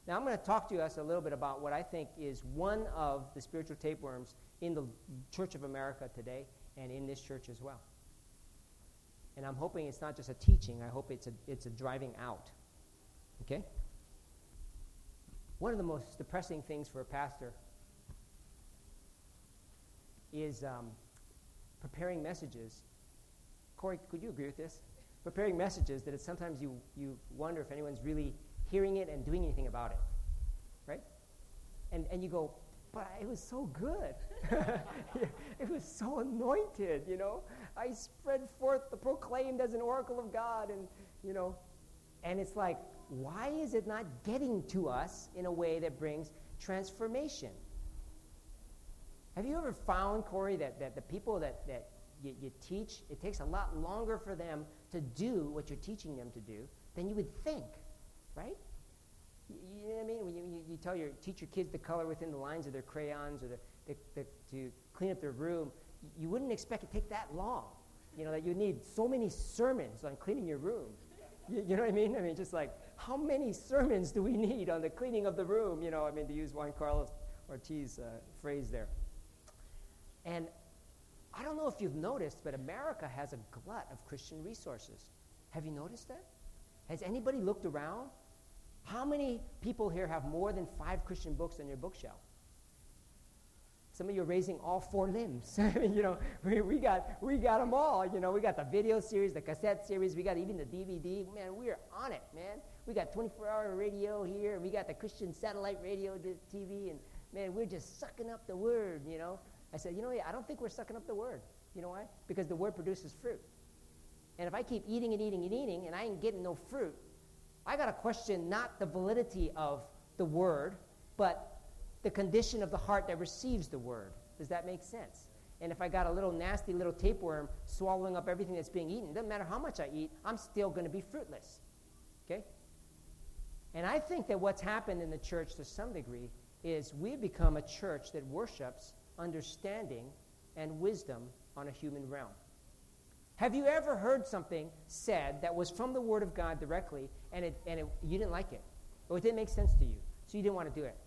Now, I'm going to talk to us a little bit about what I think is one of the spiritual tapeworms in the Church of America today and in this church as well. And I'm hoping it's not just a teaching. I hope it's a driving out. Okay? One of the most depressing things for a pastor is preparing messages. Corey, could you agree with this? Preparing messages that sometimes you wonder if anyone's really hearing it and doing anything about it, right? And you go, but it was so good. It was so anointed, you know. I spread forth the proclaimed as an oracle of God, and, you know. And it's like, why is it not getting to us in a way that brings transformation? Have you ever found, Corey, that the people that you teach, it takes a lot longer for them to do what you're teaching them to do than you would think, right? You know what I mean? When you teach your kids to color within the lines of their crayons or to clean up their room, you wouldn't expect it to take that long. You know, that you need so many sermons on cleaning your room. You know what I mean? I mean, just like, how many sermons do we need on the cleaning of the room? You know, I mean, to use Juan Carlos Ortiz's phrase there. And I don't know if you've noticed, but America has a glut of Christian resources. Have you noticed that? Has anybody looked around? How many people here have more than 5 Christian books on your bookshelf? Some of you are raising all 4 limbs. You know, we got them all. You know, we got the video series, the cassette series. We got even the DVD. Man, we are on it, man. We got 24-hour radio here. And we got the Christian satellite radio TV. And, man, we're just sucking up the word, you know. I said, you know, I don't think we're sucking up the word. You know why? Because the word produces fruit. And if I keep eating and eating and eating and I ain't getting no fruit, I got to question not the validity of the word, but the condition of the heart that receives the word. Does that make sense? And if I got a little nasty little tapeworm swallowing up everything that's being eaten, it doesn't matter how much I eat, I'm still going to be fruitless. Okay? And I think that what's happened in the church to some degree is we've become a church that worships understanding and wisdom on a human realm. Have you ever heard something said that was from the Word of God directly, and you didn't like it, or it didn't make sense to you, so you didn't want to do it?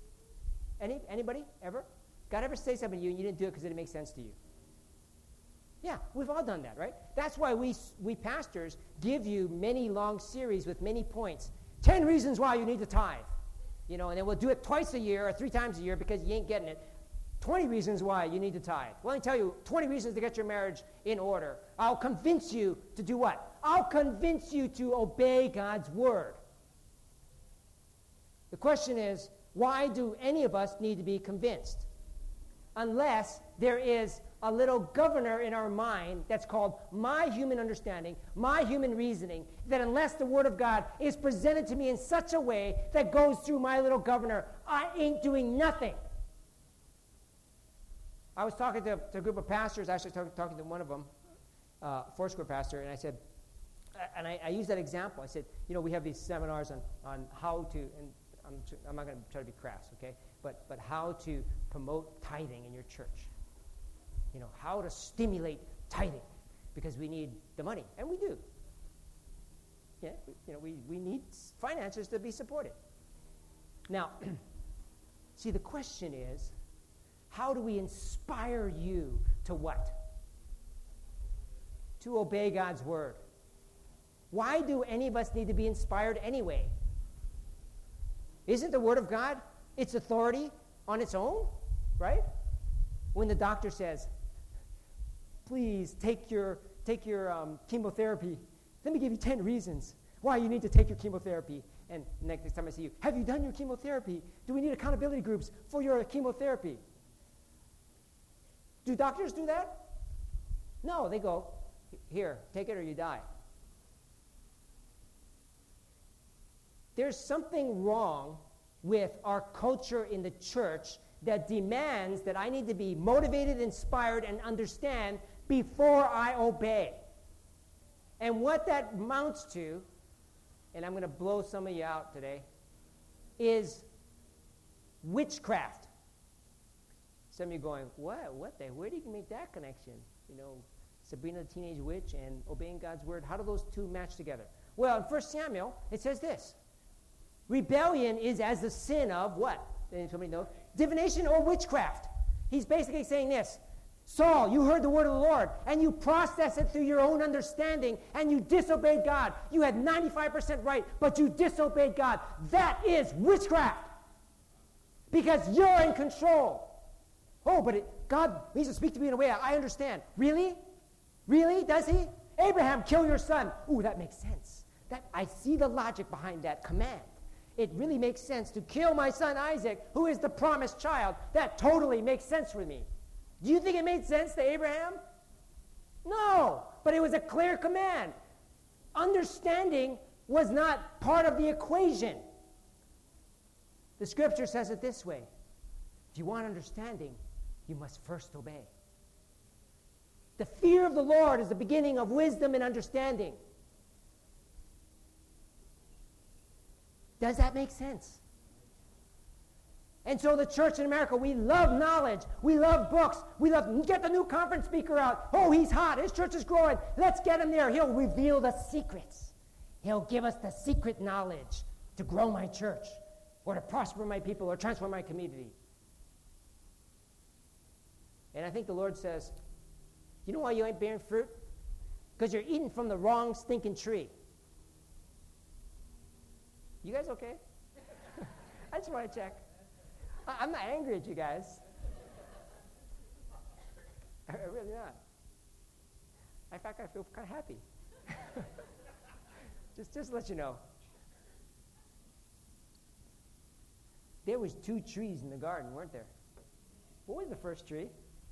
Anybody ever? God ever say something to you and you didn't do it because it didn't make sense to you? Yeah, we've all done that, right? That's why we pastors give you many long series with many points. 10 reasons why you need to tithe, you know, and then we'll do it twice a year or 3 times a year because you ain't getting it. 20 reasons why you need to tithe. Well, let me tell you 20 reasons to get your marriage in order. I'll convince you to do what? I'll convince you to obey God's word. The question is, why do any of us need to be convinced? Unless there is a little governor in our mind that's called my human understanding, my human reasoning, that unless the Word of God is presented to me in such a way that goes through my little governor, I ain't doing nothing. I was talking to a group of pastors, actually talking to one of them, Foursquare pastor, and I said, and I used that example. I said, you know, we have these seminars on how to, and I'm not going to try to be crass, okay, but how to promote tithing in your church. You know, how to stimulate tithing, because we need the money, and we do. Yeah, you know, we need finances to be supported. Now, see, the question is, how do we inspire you to what? To obey God's word. Why do any of us need to be inspired anyway? Isn't the Word of God its authority on its own, right? When the doctor says, please take your chemotherapy, let me give you 10 reasons why you need to take your chemotherapy. And next time I see you, have you done your chemotherapy? Do we need accountability groups for your chemotherapy? Do doctors do that? No, they go, here, take it or you die. There's something wrong with our culture in the church that demands that I need to be motivated, inspired, and understand before I obey. And what that amounts to, and I'm going to blow some of you out today, is witchcraft. Some of you going, what? Where do you make that connection? You know, Sabrina the Teenage Witch and obeying God's word. How do those two match together? Well, in 1 Samuel, it says this. Rebellion is as the sin of what? Somebody know? Divination or witchcraft. He's basically saying this. Saul, you heard the word of the Lord, and you processed it through your own understanding, and you disobeyed God. You had 95% right, but you disobeyed God. That is witchcraft. Because you're in control. Oh, but God needs to speak to me in a way I understand. Really? Really? Does he? Abraham, kill your son. Ooh, that makes sense. I see the logic behind that command. It really makes sense to kill my son Isaac, who is the promised child. That totally makes sense for me. Do you think it made sense to Abraham? No, but it was a clear command. Understanding was not part of the equation. The scripture says it this way. If you want understanding, you must first obey. The fear of the Lord is the beginning of wisdom and understanding. Does that make sense? And so the church in America, we love knowledge. We love books. We love, get the new conference speaker out. Oh, he's hot. His church is growing. Let's get him there. He'll reveal the secrets. He'll give us the secret knowledge to grow my church or to prosper my people or transform my community. And I think the Lord says, you know why you ain't bearing fruit? Because you're eating from the wrong stinking tree. You guys okay? I just want to check. I'm not angry at you guys. I'm really not. In fact, I feel kind of happy. just to let you know. There was 2 trees in the garden, weren't there? What was the first tree?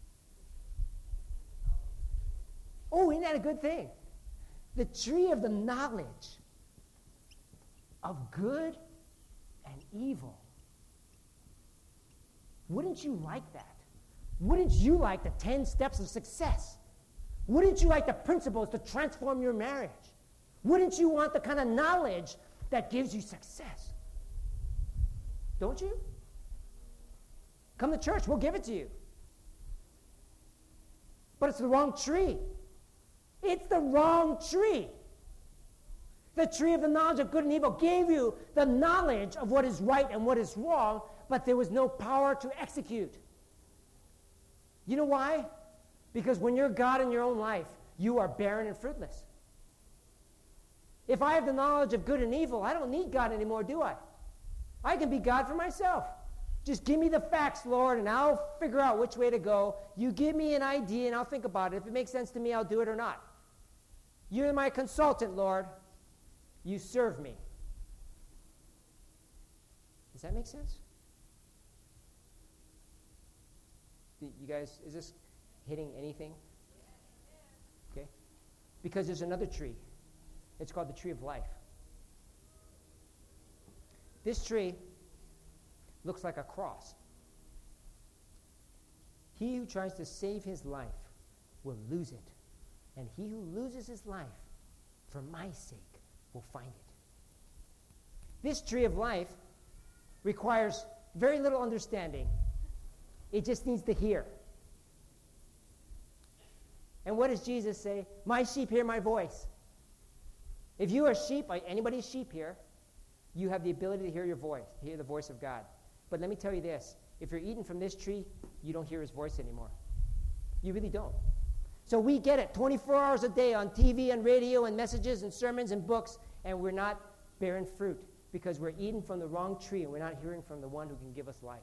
Oh, isn't that a good thing? The tree of the knowledge of good and evil. Wouldn't you like that? Wouldn't you like the 10 steps of success? Wouldn't you like the principles to transform your marriage? Wouldn't you want the kind of knowledge that gives you success? Don't you? Come to church, we'll give it to you. But it's the wrong tree. It's the wrong tree. The tree of the knowledge of good and evil gave you the knowledge of what is right and what is wrong, but there was no power to execute. You know why? Because when you're God in your own life, you are barren and fruitless. If I have the knowledge of good and evil, I don't need God anymore, do I? I can be God for myself. Just give me the facts, Lord, and I'll figure out which way to go. You give me an idea, and I'll think about it. If it makes sense to me, I'll do it or not. You're my consultant, Lord. You serve me. Does that make sense? You guys, is this hitting anything? Okay. Because there's another tree. It's called the tree of life. This tree looks like a cross. He who tries to save his life will lose it. And he who loses his life for my sake will find it. This tree of life requires very little understanding. It just needs to hear. And what does Jesus say? My sheep hear my voice. If you are sheep, anybody's sheep here, you have the ability to hear your voice, hear the voice of God. But let me tell you this, if you're eating from this tree, you don't hear his voice anymore. You really don't. So we get it 24 hours a day on TV and radio and messages and sermons and books, and we're not bearing fruit because we're eating from the wrong tree and we're not hearing from the one who can give us life.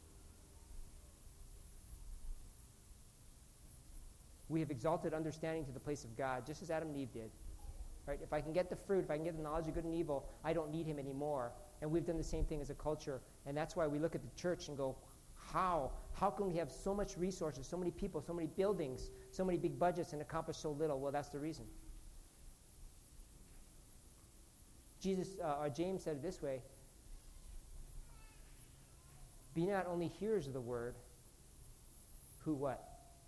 We have exalted understanding to the place of God, just as Adam and Eve did. Right? If I can get the fruit, if I can get the knowledge of good and evil, I don't need him anymore. And we've done the same thing as a culture. And that's why we look at the church and go, how? How can we have so much resources, so many people, so many buildings, so many big budgets and accomplish so little? Well, that's the reason. James said it this way, be not only hearers of the word, who what?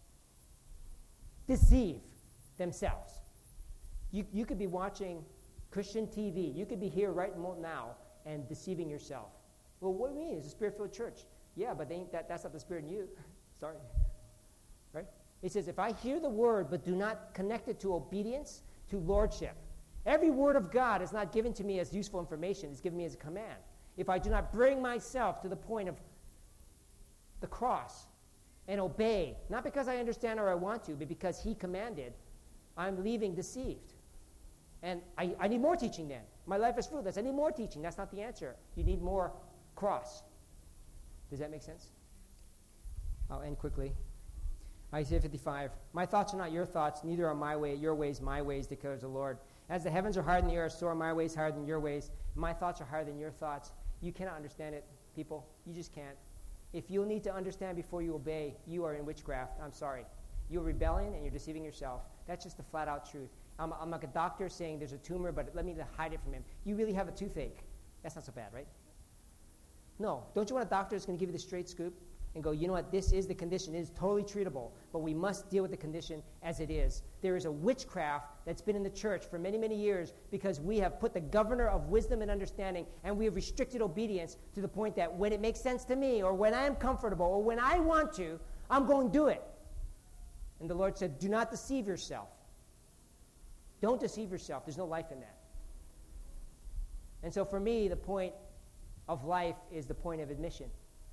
Deceive themselves. You could be watching Christian TV. You could be here right now and deceiving yourself. Well, what do you mean? It's a spirit-filled church. Yeah, but that's not the spirit in you. Sorry. Right? It says, if I hear the word but do not connect it to obedience, to lordship. Every word of God is not given to me as useful information. It's given me as a command. if I do not bring myself to the point of the cross and obey, not because I understand or I want to, but because he commanded, I'm leaving deceived. And I need more teaching then. My life is fruitless. I need more teaching. That's not the answer. You need more cross. Does that make sense? I'll end quickly. Isaiah 55. My thoughts are not your thoughts, neither are your ways my ways, declares the Lord. As the heavens are higher than the earth, so are my ways higher than your ways. My thoughts are higher than your thoughts. You cannot understand it, people. You just can't. If you'll need to understand before you obey, you are in witchcraft. I'm sorry. You're rebelling and you're deceiving yourself. That's just the flat-out truth. I'm like a doctor saying there's a tumor, but let me hide it from him. You really have a toothache. That's not so bad, right? No. Don't you want a doctor that's going to give you the straight scoop and go, you know what, this is the condition. It is totally treatable, but we must deal with the condition as it is. There is a witchcraft that's been in the church for many, many years because we have put the governor of wisdom and understanding, and we have restricted obedience to the point that when it makes sense to me or when I am comfortable or when I want to, I'm going to do it. And the Lord said, do not deceive yourself. Don't deceive yourself. There's no life in that. And so for me, the point of life is the point of admission.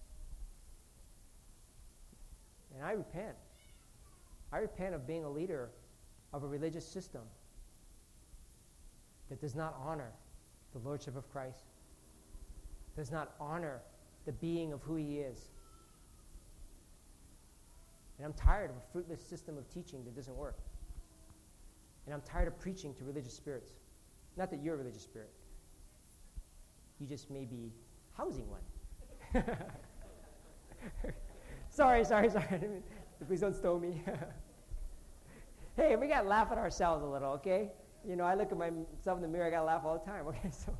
And I repent. I repent of being a leader of a religious system that does not honor the Lordship of Christ, does not honor the being of who he is. And I'm tired of a fruitless system of teaching that doesn't work. And I'm tired of preaching to religious spirits. Not that you're a religious spirit. You just may be housing one. Sorry. Please don't stone me. Hey, we got to laugh at ourselves a little, okay? You know, I look at myself in the mirror, I got to laugh all the time, okay? So,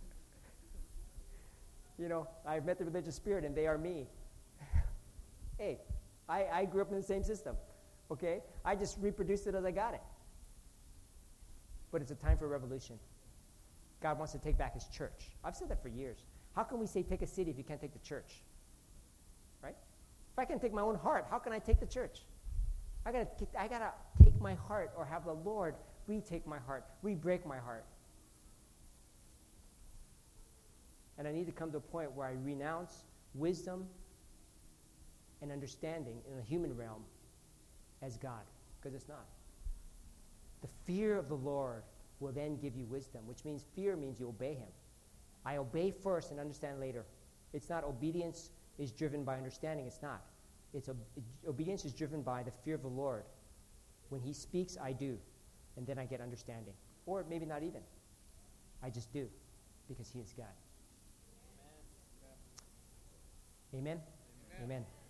you know, I've met the religious spirit and they are me. Hey, I grew up in the same system, okay? I just reproduced it as I got it. But it's a time for revolution. God wants to take back his church. I've said that for years. How can we say take a city if you can't take the church? Right? If I can take my own heart, how can I take the church? I gotta take my heart, or have the Lord retake my heart, re-break my heart. And I need to come to a point where I renounce wisdom and understanding in the human realm as God, because it's not. The fear of the Lord will then give you wisdom, which means fear means you obey him. I obey first and understand later. It's not obedience is driven by understanding. It's not. Obedience is driven by the fear of the Lord. When he speaks, I do, and then I get understanding. Or maybe not even. I just do, because he is God. Amen? Amen. Amen.